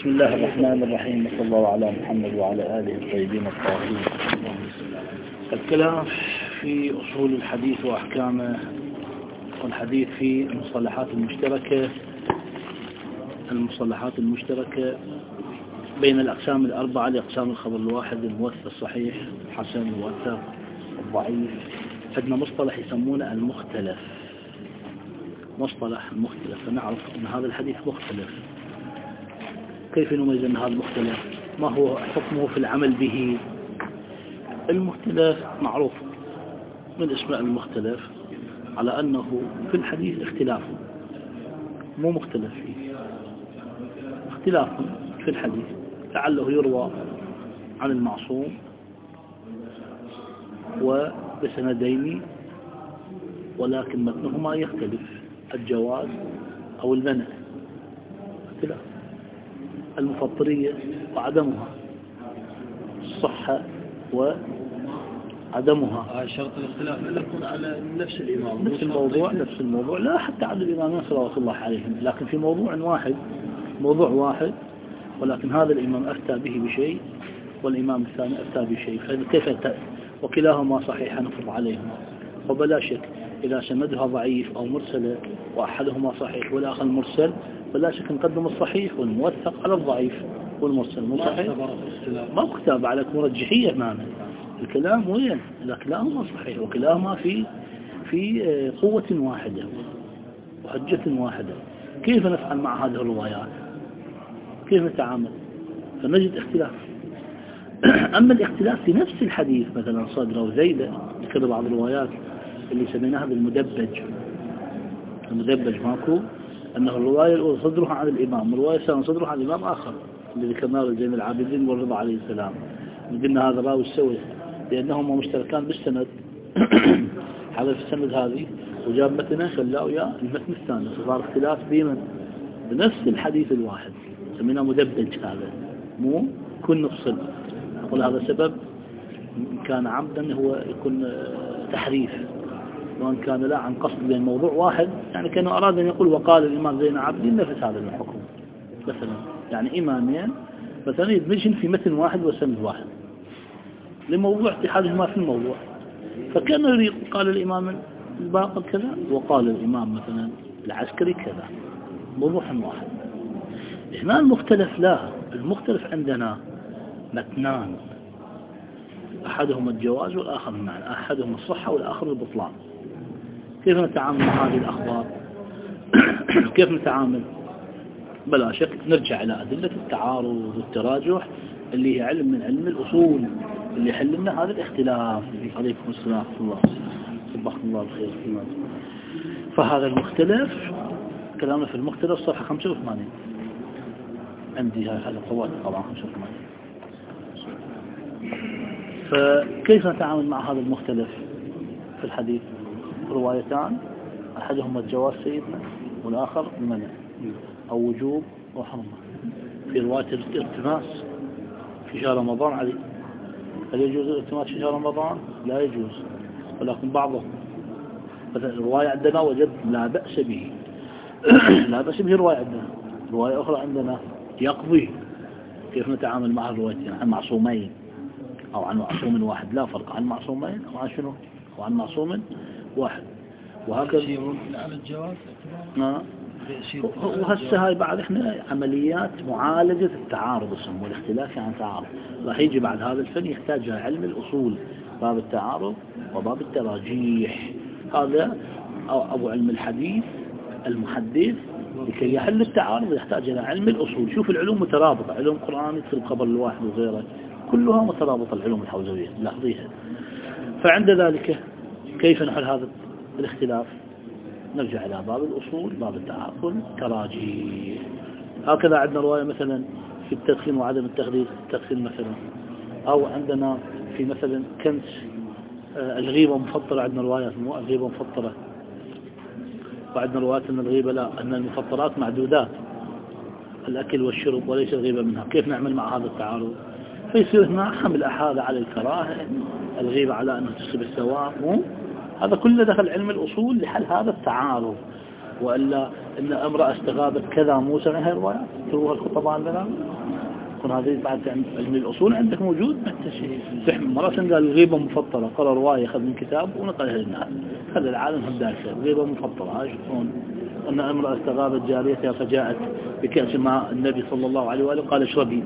بسم الله الرحمن الرحيم، صلى الله على محمد وعلى آله الطيبين الطاهرين. الكلام في أصول الحديث وأحكامه، والحديث في المصطلحات المشتركة بين الأقسام الأربعة لأقسام الخبر الواحد: الموثق، الصحيح، الحسن، الوثق، الضعيف. عندنا مصطلح يسمونه المختلف، مصطلح المختلف، فنعرف أن هذا الحديث مختلف. كيف نميز أن هذا مختلف؟ ما هو حكمه في العمل به؟ المختلف معروف من اسم المختلف على أنه في الحديث اختلاف، مو مختلف فيه، اختلاف في الحديث، لعله يروى عن المعصوم وبسندين ولكن متنهما يختلف، الجواز أو المنع، اختلاف. المفطرية وعدمها، الصحة وعدمها. شرط الاختلاف أن يكون على نفس الإمام، نفس الموضوع، لا حتى عدد الإمامين صلوات الله عليهم، لكن في موضوع واحد، ولكن هذا الإمام أفتى به بشيء والإمام الثاني أفتى بشيء، فكيف وكلاهما صحيح نفرض عليهما. وبلا شك إذا سندها ضعيف أو مرسلة وأحدهما صحيح والآخر مرسل، بلا شك نقدم الصحيح والموثق على الضعيف والمرسل. مو صحيح؟ ما كتاب على مرجحية معنا الكلام وين، إذا كلاهما صحيح وكلاهما في قوة واحدة وحجة واحدة. كيف نفعل مع هذه الروايات؟ كيف نتعامل؟ فنجد اختلاف. أما الاختلاف في نفس الحديث، مثلا صدر أو زيدة، ذكر بعض الروايات اللي سميناها بالمدبج. المدبج ماكو، أنه الرواية الأولى صدرها عن الإمام، الرواية الثانية صدرها عن الإمام آخر، اللي ذكرناه زين العابدين والرضا عليه السلام. قلنا هذا راوي السوي لأنهما مشتركان بالسند. حذف السند هذه وجاب متنه خلاه ويا المتن الثاني، فصار اختلاف بنفس الحديث الواحد، سميناه مدبج. هذا مو كن نفصل. أقول هذا سبب كان عمدا هو يكون تحريف، وأن كان لا عن قصد بين موضوع واحد، يعني كانوا أراد أن يقول وقال الإمام زين العابدين نفس هذا الحكم مثلا، يعني إمامين مثلا يدمجن في متن واحد وسند واحد لموضوع اتحادهما في الموضوع، فكان يريد قال الإمام الباقر كذا وقال الإمام مثلا العسكري كذا، موضوع واحد. هنا المختلف لا، المختلف عندنا متنان، أحدهما الجواز والآخر المعنى، أحدهما الصحة والآخر البطلان. كيف نتعامل مع هذه الأخبار؟ كيف نتعامل؟ بلا شك نرجع إلى أدلة التعارض والتراجح اللي هي علم من علم الأصول اللي يحل لنا هذا الاختلاف. عليكم السلام ورحمة الله، صباح الله بالخير. فهذا المختلف، كلامنا في المختلف صفحة 85 عندي هذا القوات طبعا 85. فكيف نتعامل مع هذا المختلف في الحديث؟ روايتان، أحدهما الجواز سيدنا والآخر المنع أو وجوب وحرمة. في رواية الالتماس في شهر رمضان علي، هل يجوز الالتماس في شهر رمضان؟ لا يجوز، ولكن بعضهم مثلا الرواية عندنا وجد لا بأس به لا بأس به رواية عندنا، رواية أخرى عندنا يقضي. كيف نتعامل مع الروايتين؟ عن معصومين أو عن معصوم واحد، لا فرق، عن معصومين أو عن شنو؟ أو عن معصوم واحد، وهكذا. على الجواز وهسه هاي بعد احنا عمليات معالجة التعارض اسمه والاختلاف عن تعارض، راح يجي بعد هذا الفن يحتاج علم الأصول، باب التعارض وباب التراجيح. هذا أبو علم الحديث المحدث لكي يحل التعارض يحتاج إلى علم الأصول. شوف العلوم مترابطة، علوم قرآن في الخبر الواحد وغيره كلها مترابطة، العلوم الحوزوية لاحظيها. فعند ذلك كيف نحل هذا الاختلاف؟ نرجع إلى باب الأصول، باب التعارض، تراجيح. هكذا عندنا رواية مثلا في التدخين وعدم التدخين مثلا، أو عندنا في مثلا كنس الغيبة مفطرة، عندنا روايات مو الغيبة مفطرة، وعندنا روايات أن الغيبة لا، أن المفطرات معدودات، الأكل والشرب وليس الغيبة منها. كيف نعمل مع هذا التعارض؟ فيصير هنا حمل هذا على الكراهة، الغيبة على أنه تصيب الثواب. هذا كله دخل علم الأصول لحل هذا التعارض. وإلا إن امرأة استغابت كذا موسى من هاي الروايات تروها الخطباء عندنا يكون هذه بعد علم الأصول عندك موجود تحمل مرة قال الغيبة مفطرة قال رواية أخذ من كتاب ونقلها للناس هذا العالم هم ذلك الغيبة مفطرة هاي شوفون أن امرأة استغابت جاريتها فجاءت بكأس ماء النبي صلى الله عليه وآله قال اشربي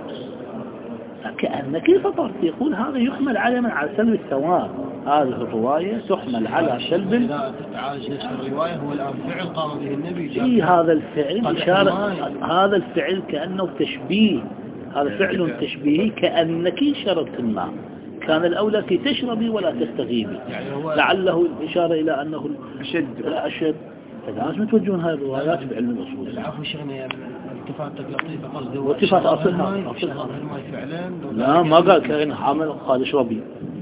كأنك فطرت يقول هذا يحمل على سلب الثواب هذه الرواية تحمل على سلب إذا تعالج نفس الرواية هو الآن فعل قام به النبي في هذا الفعل إشارة هذا الفعل كأنه تشبيه هذا فعل تشبيهي كأنك شربت الماء كان الأولى كي تشربي ولا تستغيبي يعني لعله الإشارة إلى أنه الأشد فلازم توجهون هذه الروايات بعلم الأصول العفو شيخنا التفاتك لطيفة قصده والتفات أصلها لا ما قال كأنه حامل قال اشربي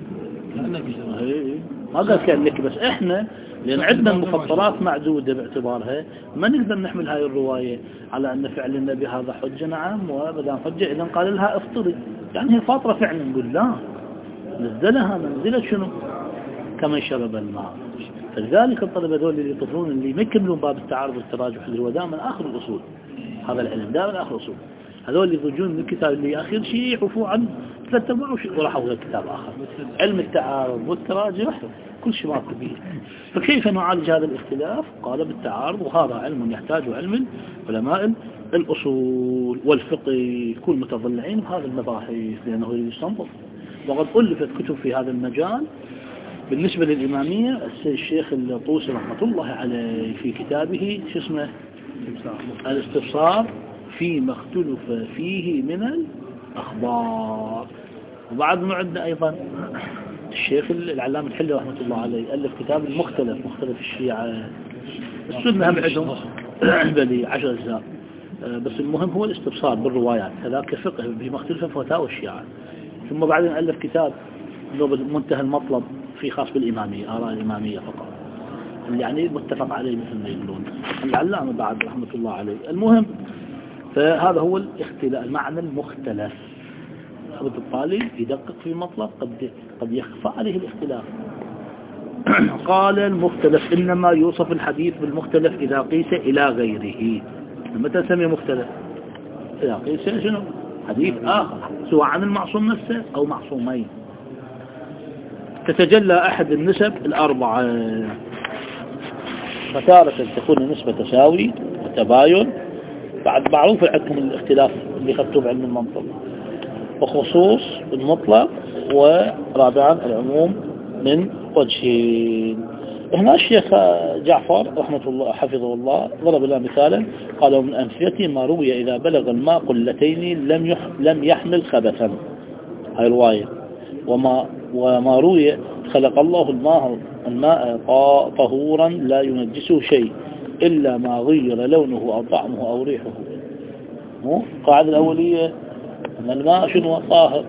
ما قال كأنك بس احنا لأن عندنا المفطرات معدودة باعتبارها ما نقدر نحمل هاي الرواية على أن فعل النبي هذا حجة نعم وبدأ حجة إذن قال لها افطري يعني هي فاطرة فعلا نقول لا نزلها منزلة شنو كما شرب الماء فلذلك الطلبة دول اللي يطلبون اللي ما يكملون باب التعارض والتراجح اللي هو دائما آخر الأصول هذا العلم دائما آخر الأصول هذول اللي يخرجون من الكتاب اللي آخر شيء يحفوا عن 3 أرباع وراحوا إلى كتاب آخر علم التعارض والتراجح كل شيء ماكو به فكيف نعالج هذا الاختلاف قال بالتعارض وهذا علم يحتاج علم علماء الأصول والفقه كل متضلعين بهذا المباحث لأنه يستنبط وقد ألفت كتب في هذا المجال بالنسبة للإمامية الشيخ الطوسي رحمة الله عليه في كتابه شو اسمه الاستفسار فيما اختلف فيه من الأخبار وبعد ما عندنا أيضا الشيخ العلامة الحلي رحمة الله عليه ألف كتاب المختلف مختلف الشيعة السنة هم عندهم بلي 10 أجزاء بس المهم هو الاستفسار بالروايات هذاك فقه بما اختلف فتاوى الشيعة ثم بعدين ألف كتاب منتهى المطلب في خاص بالإمامية آراء الإمامية فقط يعني متفق عليه مثل ما يقولون العلامة بعد رحمة الله عليه المهم فهذا هو الاختلاف المعنى المختلف حبة الطالب يدقق في مطلب قد يخفى عليه الاختلاف قال المختلف إنما يوصف الحديث بالمختلف إذا قيس إلى غيره متى نسميه مختلف إذا قيس شنو حديث آخر سواء عن المعصوم نفسه أو معصومين تتجلى أحد النسب الأربعة فتارة تكون النسبة تساوي وتباين بعد معروف عندكم الاختلاف اللي خدتوه بعلم المنطق وخصوص المطلق ورابعا العموم من وجهين هنا الشيخ جعفر رحمة الله حفظه الله ضرب لنا مثالا قال ومن أمثلته ما روي إذا بلغ الماء قلتين لم يحمل خبثا هاي رواية وما روي خلق الله الماء طهورا لا ينجسه شيء إلا ما غير لونه أو طعمه أو ريحه القاعدة الأولية أن الماء شنو طاهر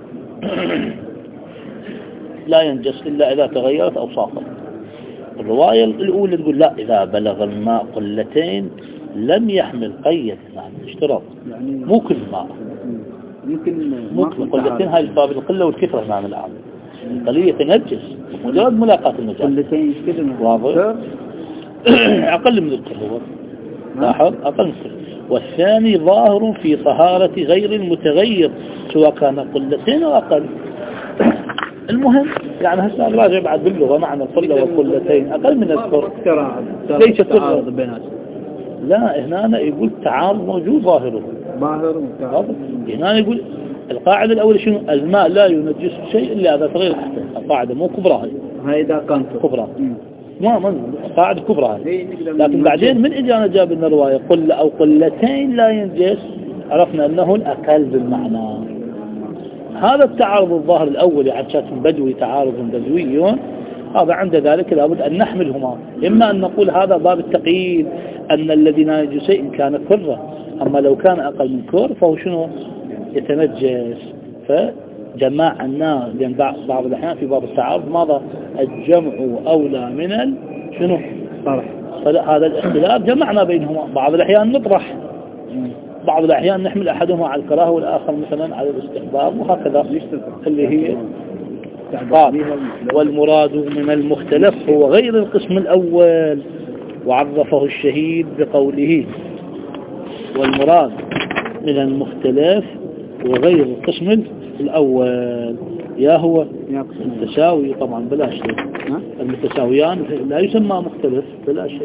لا ينجس إلا إذا تغيرت أوصافه الرواية الأولى تقول لا إذا بلغ الماء قلتين لم يحمل قيد يعني اشتراط يعني مو كل ماء ممكن قلتين هاي الباب القلة والكثرة نعم العام القلية تنجس مجرد ملاقاة النجاة قلتين واضح أقل من القلة لاحظ أقل من القلة والثاني ظاهر في طهارة غير المتغير سواء كان قلتين أو أقل المهم يعني هسه الراجع بعد باللغة معنى القلة والقلتين أقل من القلة ليس تعارض بينات لا هنا يقول تعارض موجود ظاهره هنا يقول القاعدة الأولى شنو الماء لا ينجس شيء إلا إذا تغير تحته القاعدة مو كبرى هاي إذا كانت كبرى ما قاعدة كبرى هاي لكن بعدين من إجانا جاب لنا رواية قلة أو قلتين لا ينجس عرفنا أنه الأقل بالمعنى هذا التعارض الظاهر الأول يعني شات بدوي تعارض بدوي هذا عند ذلك لابد أن نحملهما إما أن نقول هذا باب التقييد أن الذي لا ينجس شيء إن كان كرة أما لو كان أقل من كر فهو شنو يتنجس فجمعنا لأن بعض الأحيان في باب التعارض ماذا الجمع أولى من شنو طرح فهذا الاختلاف جمعنا بينهما بعض الأحيان نطرح بعض الأحيان نحمل أحدهما على الكراهة والآخر مثلا على الاستحباب وهكذا اللي هي قال والمراد من المختلف هو غير القسم الأول وعرفه الشهيد بقوله والمراد من المختلف وغير القسم الأول يا هو التساوي طبعا بلا شيء المتساويان لا يسمى مختلف بلا شيء.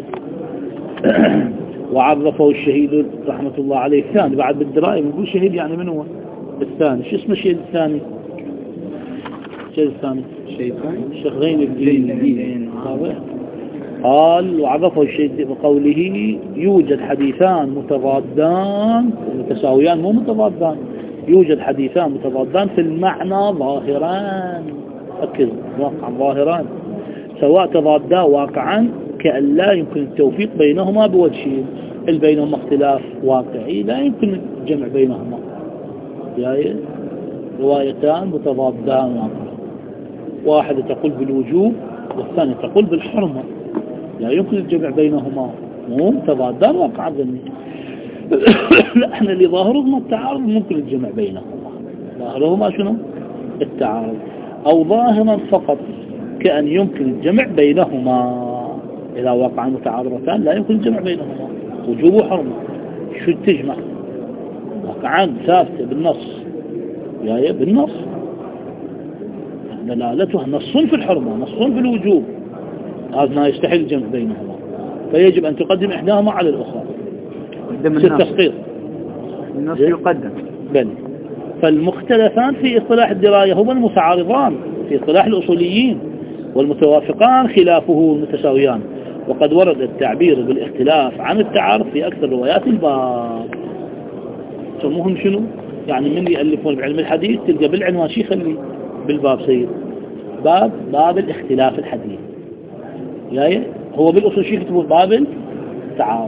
وعرفه الشهيد رحمة الله عليه الثاني بعد بالدرائم نقول شهيد يعني من هو الثاني. شو اسمه الشهيد الثاني؟ الشهيد الثاني الشيخ غين الدين. قال وعرفه الشهيد بقوله يوجد حديثان متضادان متساويان مو متضادان يوجد حديثان متضادان في المعنى ظاهران. ركز واقعا ظاهران سواء تضادا واقعا كأن لا يمكن التوفيق بينهما بوجهين بينهما اختلاف واقعي لا يمكن الجمع بينهما يعني روايتان متضادان واقعا واحدة تقول بالوجوب والثانية تقول بالحرمة لا يمكن الجمع بينهما مو تضادان واقعا لا احنا اللي ظاهرهما التعارض ممكن الجمع بينهما ظاهرهما شنو التعارض أو ظاهرا فقط كأن يمكن الجمع بينهما إذا وقع متعارضتان لا يمكن الجمع بينهما وجوب وحرمة شو تجمع وقعان ثابتة بالنص يعني بالنص دلالتها نص في الحرمة نص في الوجوب هذا ما يستحيل الجمع بينهما فيجب أن تقدم إحداهما على الأخرى التسقيط النص يقدم بل فالمختلفان في اصطلاح الدراية هما المتعارضان في اصطلاح الأصوليين والمتوافقان خلافه المتساويان وقد ورد التعبير بالاختلاف عن التعارض في أكثر روايات الباب. سموهم شنو يعني من يألفون بعلم الحديث تلقى بالعنوان شيء خلي بالباب سيد باب الاختلاف الحديث يعني هو بالأصول شيء يكتبون باب التعارض.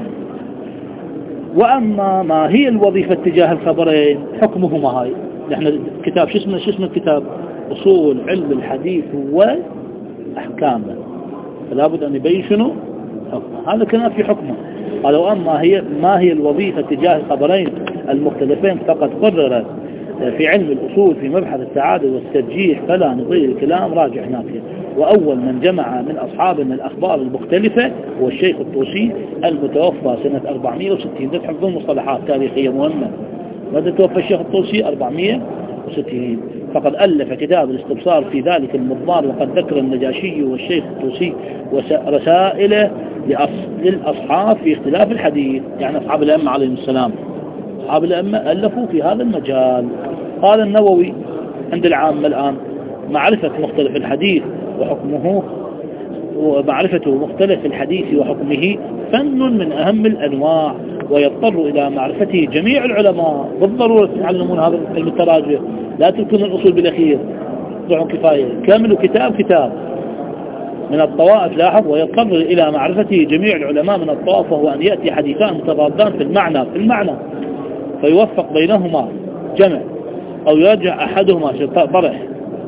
وأما ما هي الوظيفة تجاه الخبرين حكمهما هاي نحن كتاب شو اسمه الكتاب أصول علم الحديث وأحكامه فلا بد أن يبين شنو حكمه هذا كان في حكمه. قالوا أما ما هي الوظيفة تجاه الخبرين المختلفين فقد قررت في علم الأصول في مبحث التعادل والترجيح فلا نطيل الكلام راجع هناك. وأول من جمع من أصحابنا الأخبار المختلفة هو الشيخ الطوسي المتوفى سنة 460 ده تحفظون مصطلحات تاريخية مهمة. ماذا توفى الشيخ الطوسي 460 فقد ألف كتاب الاستبصار في ذلك المضمار وقد ذكر النجاشي والشيخ الطوسي رسائله للأصحاب في اختلاف الحديث يعني أصحاب الأئمة عليهم السلام أصحاب الأئمة ألفوا في هذا المجال. قال النووي عند العامة الآن معرفة مختلف الحديث وحكمه ومعرفة مختلف الحديث وحكمه فن من أهم الأنواع ويضطر إلى معرفته جميع العلماء بالضرورة يتعلمون هذا علم التراجع لا تركون الأصول بالأخير ضعوا كفاية كاملوا كتاب من الطوائف لاحظ ويضطر إلى معرفته جميع العلماء من الطوائف وهو أن يأتي حديثان متضادان في المعنى فيوفق بينهما جمع أو يرجع أحدهما طرح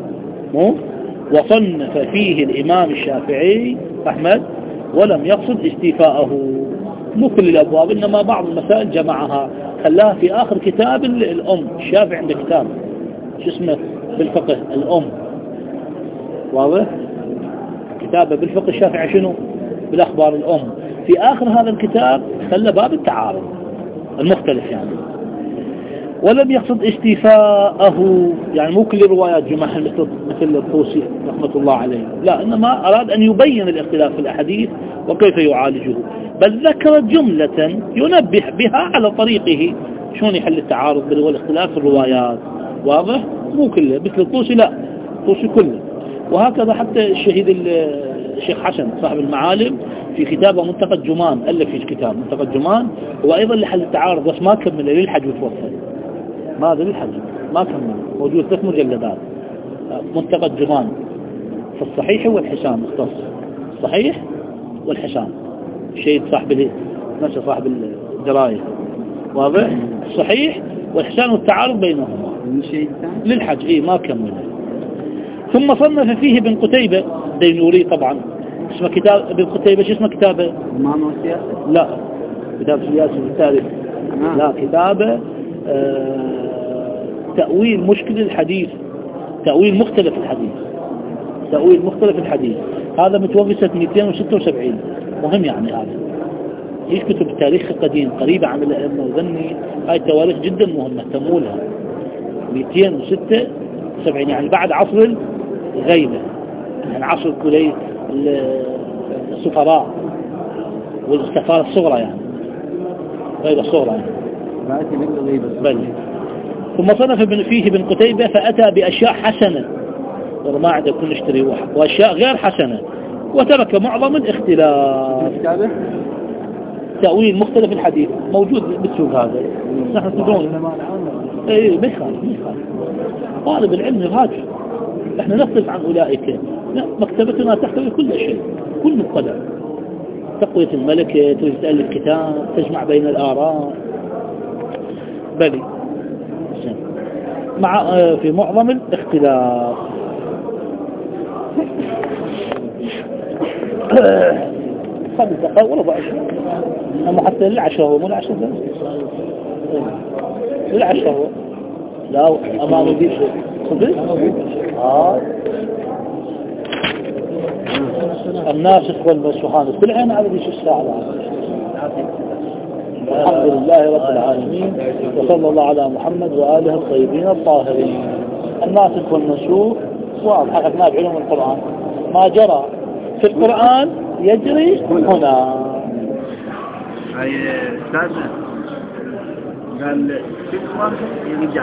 وصنف فيه الإمام الشافعي أحمد ولم يقصد استيفاءه مو كل الأبواب إنما بعض المسائل جمعها خلاها في آخر كتاب الأم. الشافعي عنده كتاب شو اسمه بالفقه الأم واضح كتابه بالفقه الشافعي شنو بالأخبار الأم في آخر هذا الكتاب خلى باب التعارض المختلف يعني ولم يقصد استيفاءه يعني مو كل الروايات جمعها مثل الطوسي رحمة الله عليه لا إنما أراد أن يبين الاختلاف في الأحاديث وكيف يعالجه بل ذكر جملة ينبه بها على طريقه شلون يحل التعارض والاختلاف في الروايات واضح مو كله مثل الطوسي لا الطوسي كله. وهكذا حتى الشيخ حسن صاحب المعالم في كتابه منتقى الجمان ألف في كتاب منتقى الجمان وأيضا لحل التعارض بس ما كمل للحج وتوفى ماذا للحج ما كمل موجود 3 مجلدات منتقى الجمان في الصحيح والحسان مختص الصحيح والحسان شيء صاحب نفسه صاحب الدراية واضح الصحيح والحسان والتعارض بينهما للحج ما كمل. ثم صنف فيه ابن قتيبة دينوري طبعا اسمه كتاب ابن قتيبة شو اسمه كتابه لا كتاب سياسي بالتالي لا كتابه تأويل مشكل الحديث تأويل مختلف الحديث هذا متوفى سنة 276 مهم يعني هذا. في كتب التاريخ القديم قريبة عن الأئمة وذني، هاي التواريخ جدا مهمة اهتموا لها. 276 يعني بعد عصر الغيبة، يعني عصر كلي السفراء والسفارة الصغرى، يعني غيبة الصغرى يعني. بل ثم صنف فيه ابن قتيبة فأتى بأشياء حسنة ما عندك كل نشتري وأشياء غير حسنة، وترك معظم الاختلاف. تأويل مختلف الحديث موجود بالسوق هذا، نحن تدرون اي مخالف طالب العلم الهاجر، احنا نختلف عن أولئك. لا، مكتبتنا تحتوي كل شيء، كل مقتدر، تقوية الملكة، تألف كتاب، تجمع بين الآراء. بلي مع في معظم الاختلاف. خمس دقائق ولا 10 أما حتى للعشرة هو مو العشرة للعشرة هو لا أمامه دي شيء صدق الناسخ والمسوحان كل عين على دي شو الساعة. الحمد لله رب العالمين، وصلى الله على محمد وآله الطيبين الطاهرين. الناسخ والمنسوخ واضح، حققناه بعلوم القرآن، ما جرى في القرآن يجري هنا. أي أستاذ قال